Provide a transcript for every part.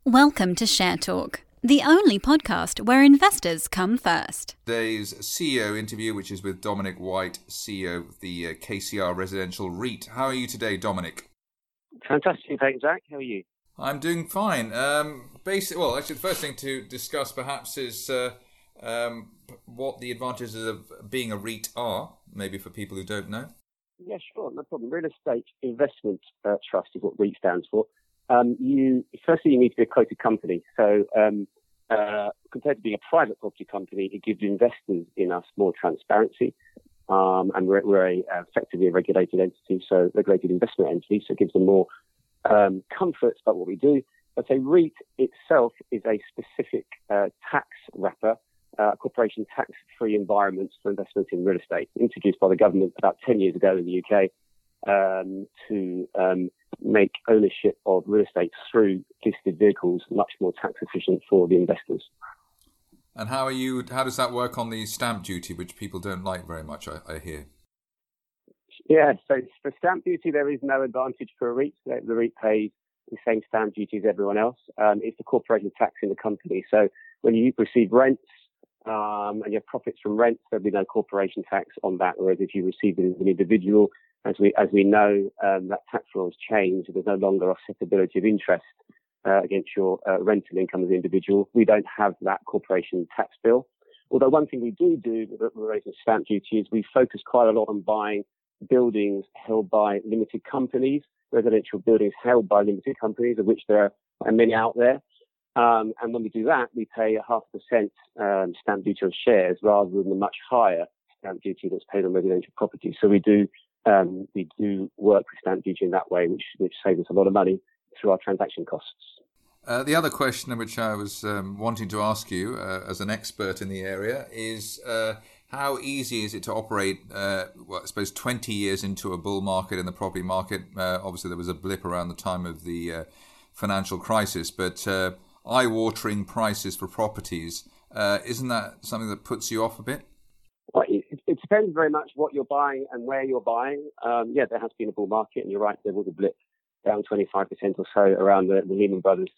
Welcome to Share Talk, the only podcast where investors come first. Today's CEO interview, which is with Dominic White, CEO of the KCR Residential REIT. How are you today, Dominic? Fantastic, thanks, Zach. How are you? I'm doing fine. Actually, the first thing to discuss perhaps is what the advantages of being a REIT are, maybe for people who don't know. Yeah, sure, no problem. Real Estate Investment Trust is what REIT stands for. Firstly, you need to be a quoted company. So compared to being a private property company, it gives investors in us more transparency. And we're effectively a regulated entity, so regulated investment entity, so it gives them more comfort about what we do. But a REIT itself is a specific tax wrapper, corporation tax-free environment for investment in real estate, introduced by the government about 10 years ago in the UK to make ownership of real estate through listed vehicles much more tax efficient for the investors. And how does that work on the stamp duty, which people don't like very much, I hear? Yeah, so for stamp duty, there is no advantage for a REIT. The REIT pays the same stamp duty as everyone else. It's the corporation tax in the company. So when you receive rents and you have profits from rents, there'll be no corporation tax on that. Whereas if you receive it as an individual, as we know, that tax law has changed. There's no longer offsetability of interest against your rental income as an individual. We don't have that corporation tax bill. Although one thing we do with raising stamp duty is we focus quite a lot on buying buildings held by limited companies, residential buildings held by limited companies, of which there are many out there. And when we do that, we pay a 0.5% stamp duty on shares rather than the much higher stamp duty that's paid on residential property. So we do work with stamp duty in that way, which saves us a lot of money through our transaction costs. The other question which I was wanting to ask you as an expert in the area is how easy is it to operate, I suppose 20 years into a bull market in the property market? Obviously, there was a blip around the time of the financial crisis, but eye-watering prices for properties, isn't that something that puts you off a bit? Well, it depends very much what you're buying and where you're buying. There has been a bull market, and you're right, there was a blip down 25% or so around the Lehman Brothers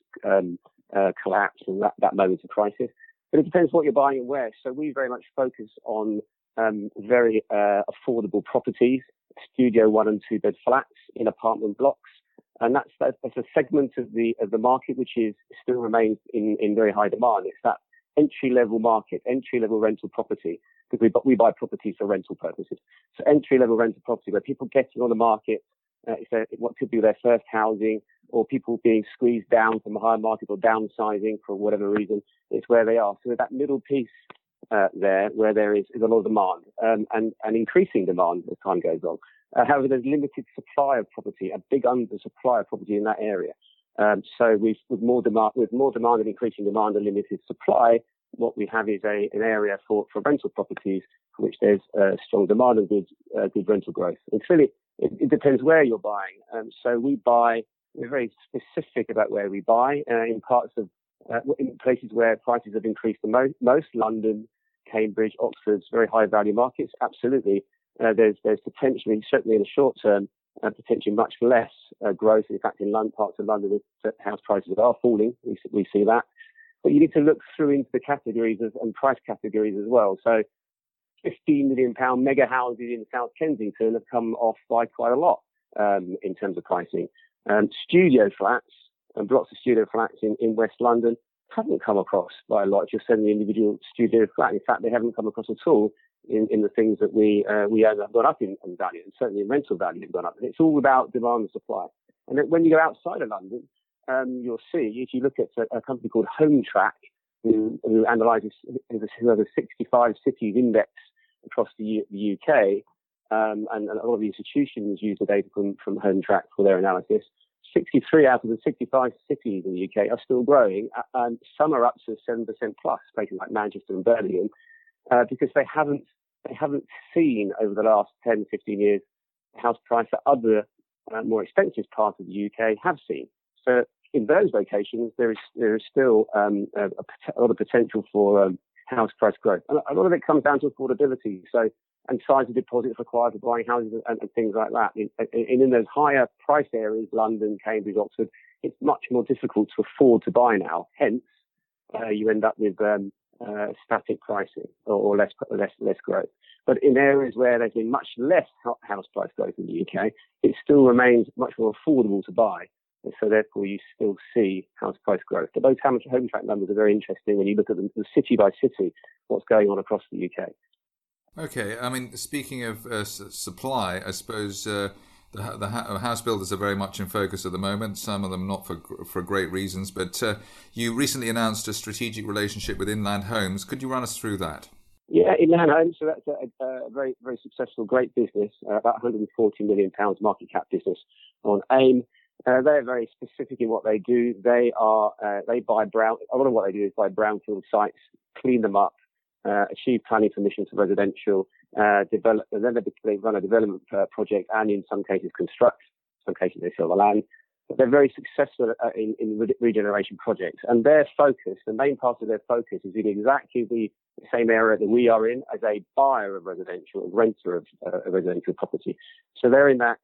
collapse and that moment of crisis. But it depends what you're buying and where. So we very much focus on very affordable properties, studio 1 and 2 bed flats in apartment blocks. And that's a segment of the market which still remains in very high demand. It's that entry-level market, entry-level rental property, because we buy properties for rental purposes. So entry-level rental property where people getting on the market, what could be their first housing, or people being squeezed down from the higher market or downsizing for whatever reason, it's where they are. So that middle piece there where there is a lot of demand and increasing demand as time goes on. However, there's limited supply of property, a big undersupply of property in that area. So with more demand and increasing demand and limited supply, what we have is an area for rental properties for which there's strong demand and good rental growth. It's really, it depends where you're buying. So we're very specific about where we buy in places where prices have increased the most, London, Cambridge, Oxford's very high value markets. Absolutely. There's potentially, certainly in the short term, potentially much less growth. In fact, in parts of London, house prices are falling. We see that. But you need to look through into the categories and price categories as well. So £15 million mega houses in South Kensington have come off by quite a lot in terms of pricing. Studio flats and blocks of studio flats in West London haven't come across by a lot. If you're selling the individual studio flat, in fact, they haven't come across at all in the things that we own have gone up in value, and certainly in rental value have gone up. And it's all about demand and supply. And then when you go outside of London, you'll see, if you look at a company called HomeTrack, who analyses, who has a 65 cities index across the UK, and a lot of the institutions use the data from HomeTrack for their analysis. 63 out of the 65 cities in the UK are still growing, and some are up to 7% plus, places like Manchester and Birmingham, because they haven't seen over the last 10, 15 years house price that other more expensive parts of the UK have seen. So in those locations, there is still a lot of potential for house price growth. And a lot of it comes down to affordability. So and size of deposits required for buying houses and things like that. In those higher price areas, London, Cambridge, Oxford, it's much more difficult to afford to buy now. Hence, you end up with static pricing or less growth. But in areas where there's been much less house price growth in the UK, it still remains much more affordable to buy. And so therefore you still see house price growth. But those home track numbers are very interesting when you look at them city by city, what's going on across the UK. Okay, I mean, speaking of supply, I suppose the house builders are very much in focus at the moment, some of them not for great reasons, but you recently announced a strategic relationship with Inland Homes. Could you run us through that? Yeah, Inland Homes, so that's a very, very successful, great business, about £140 million market cap business on AIM. They're very specific in what they do. They buy a lot of what they do is buy brownfield sites, clean them up, achieve planning permission for residential, develop, and then they run a development project and in some cases construct. In some cases they sell the land. But they're very successful in regeneration projects. And their focus, the main part of their focus is in exactly the same area that we are in as a buyer of residential, a renter of residential property. So they're in that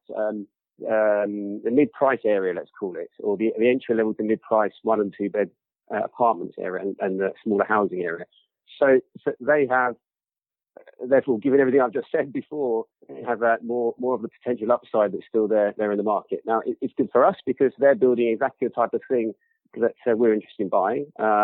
the mid-price area, let's call it, or the entry level to mid-price 1 and 2 bed apartments area and the smaller housing area. So they have, therefore, given everything I've just said before, they have more of the potential upside that's still there in the market. Now, it's good for us because they're building exactly the type of thing that we're interested in buying.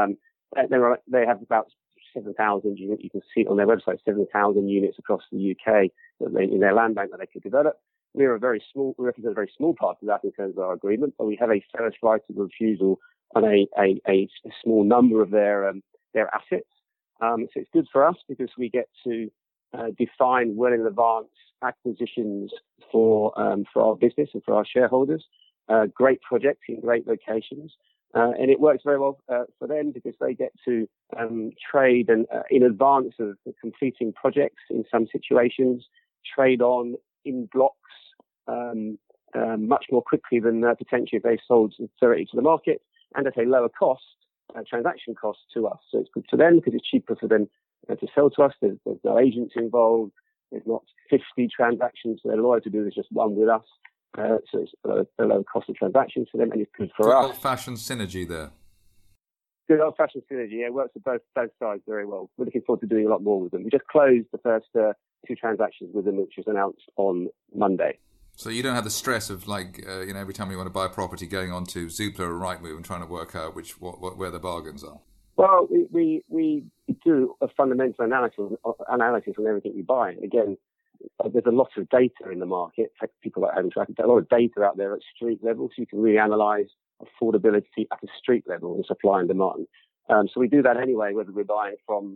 They have about 7,000 units. You can see it on their website, 7,000 units across the UK in their land bank that they could develop. We represent a very small part of that in terms of our agreement, but we have a first right of refusal on a small number of their assets. So it's good for us because we get to define well in advance acquisitions for our business and for our shareholders. Great projects in great locations. And it works very well for them because they get to trade and in advance of completing projects in some situations, trade on in blocks much more quickly than potentially if they sold directly to the market and at a lower cost, transaction cost to us. So it's good for them because it's cheaper for them to sell to us. There's no agents involved. There's not 50 transactions they're loyal to do. There's just one with us. So it's a lower cost of transactions for them and it's good for us. Old-fashioned synergy there. Good old-fashioned synergy. Yeah, it works for both sides very well. We're looking forward to doing a lot more with them. We just closed the first 2 transactions with them, which was announced on Monday. So you don't have the stress of every time you want to buy a property going on to Zoopla or Rightmove and trying to work out where the bargains are. Well, we do a fundamental analysis on everything we buy. Again, there's a lot of data in the market. People like Home Track, a lot of data out there at street level, so you can really analyse affordability at a street level and supply and demand. So we do that anyway, whether we're buying from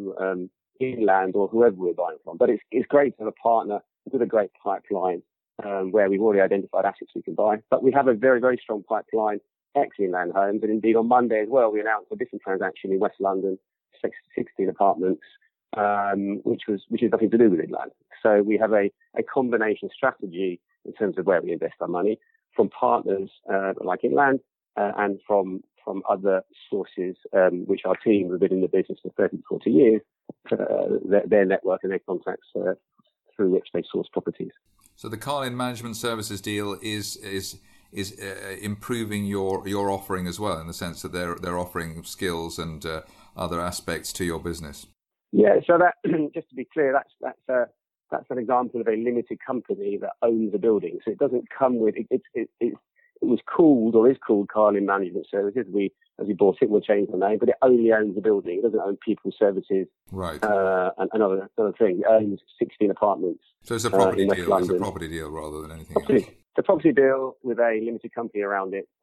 Inland or whoever we're buying from. But it's great to have a partner with a great pipeline. Where we've already identified assets we can buy. But we have a very, very strong pipeline, ex-Inland Homes, and indeed on Monday as well, we announced a different transaction in West London, 16 apartments, which is nothing to do with Inland. So we have a combination strategy in terms of where we invest our money from partners like Inland and from other sources, which our team have been in the business for 30 to 40 years, their network and their contacts through which they source properties. So the Carlin Management Services deal is improving your offering as well, in the sense that they're offering skills and other aspects to your business. Yeah. So that just to be clear, that's an example of a limited company that owns a building. So it doesn't come with it was called or is called Carlin Management Services. As we bought it, we'll change the name, but it only owns the building. It doesn't own people, services, right? And another thing. It owns 16 apartments. So it's a property deal. It's a property deal rather than anything else. It's a property deal with a limited company around it,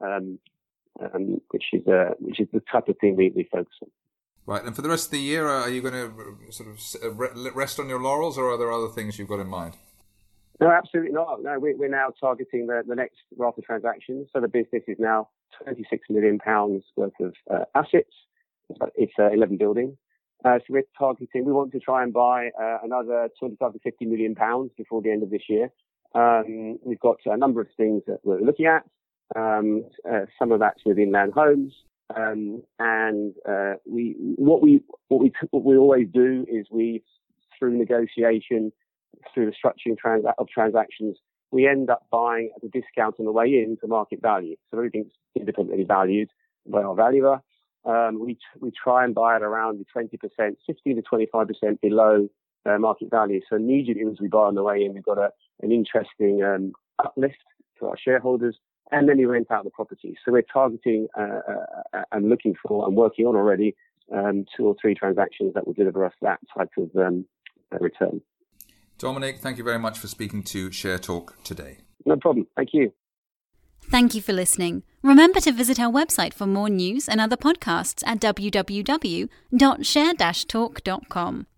which is the type of thing we focus on. Right. And for the rest of the year, are you going to sort of rest on your laurels, or are there other things you've got in mind? No, absolutely not. No, we're now targeting the next raft of transactions. So the business is now £26 million worth of assets. It's 11 buildings. So we're targeting, we want to try and buy another £25 to £50 million before the end of this year. We've got a number of things that we're looking at. Some of that's with Inland Homes. And what we always do is through negotiation, through the structuring of transactions, we end up buying at a discount on the way in to market value. So everything's independently valued by our valuer. We try and buy at around the 20%, 15 to 25% below market value. So immediately as we buy on the way in, we've got an interesting uplift to our shareholders, and then we rent out the property. So we're targeting and looking for and working on already 2 or 3 transactions that will deliver us that type of return. Dominic, thank you very much for speaking to Share Talk today. No problem. Thank you. Thank you for listening. Remember to visit our website for more news and other podcasts at www.share-talk.com.